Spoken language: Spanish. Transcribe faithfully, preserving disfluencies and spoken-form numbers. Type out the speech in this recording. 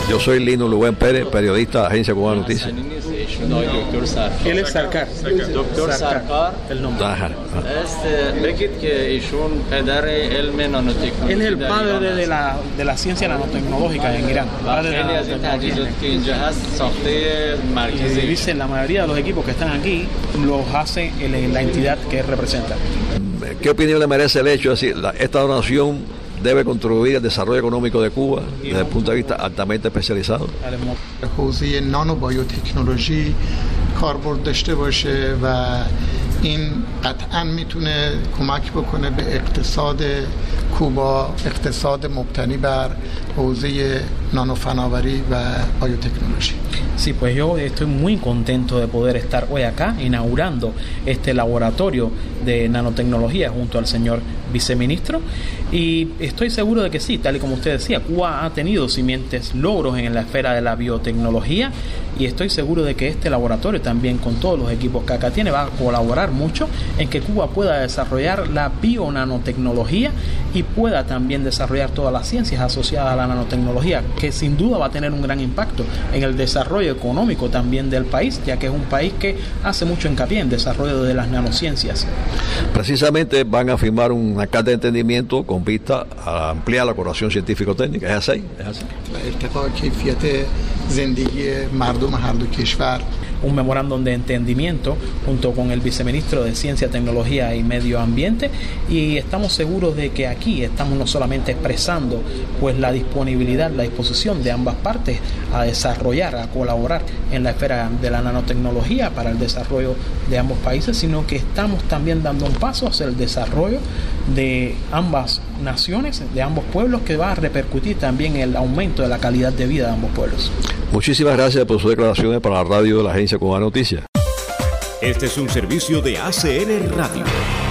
Yo soy Lino Lubén Pérez, periodista de Agencia Cubana Noticias. Él es Sarkar. دکتر سرکار El nombre. Ajá, ajá. است بگید که ایشون پدر علم نانوتکنولوژی Él es el padre de la, de la ciencia nanotecnológica en Irán. و Padre de خیلی la از این nanotecnología. تجهیزاتی که اینجا هست ساخته Y مرکزی dicen la mayoría de los equipos que están aquí los hace el- la entidad que él representa. ¿Qué opinión le merece el hecho de decir, la, esta donación debe contribuir al desarrollo económico de Cuba desde el punto de vista altamente especializado? حوزه نانو بایوتکنولوژی کاربرد داشته باشه و این قطعا میتونه کمک بکنه به اقتصاد کوبا، اقتصاد مبتنی بر حوزه نانو فناوری و بایوتکنولوژی. Sí, pues yo estoy muy contento de poder estar hoy acá inaugurando este laboratorio de nanotecnología junto al señor viceministro, y estoy seguro de que sí, tal y como usted decía, Cuba ha tenido simientes logros en la esfera de la biotecnología, y estoy seguro de que este laboratorio también, con todos los equipos que acá tiene, va a colaborar mucho en que Cuba pueda desarrollar la bionanotecnología y pueda también desarrollar todas las ciencias asociadas a la nanotecnología, que sin duda va a tener un gran impacto en el desarrollo económico también del país, ya que es un país que hace mucho hincapié en desarrollo de las nanociencias. Precisamente van a firmar una carta de entendimiento con vista a ampliar la colaboración científico-técnica. ¿Es así? ¿Es así? ارتقاء کیفیت زندگی مردم هر دو کشور. Un memorándum de entendimiento junto con el viceministro de Ciencia, Tecnología y Medio Ambiente, y estamos seguros de que aquí estamos no solamente expresando pues la disponibilidad, la disposición de ambas partes a desarrollar, a colaborar en la esfera de la nanotecnología para el desarrollo de ambos países, sino que estamos también dando un paso hacia el desarrollo de ambas naciones, de ambos pueblos, que va a repercutir también en el aumento de la calidad de vida de ambos pueblos. Muchísimas gracias por sus declaraciones para la radio de la Agencia Cubana Noticias. Este es un servicio de A C N Radio.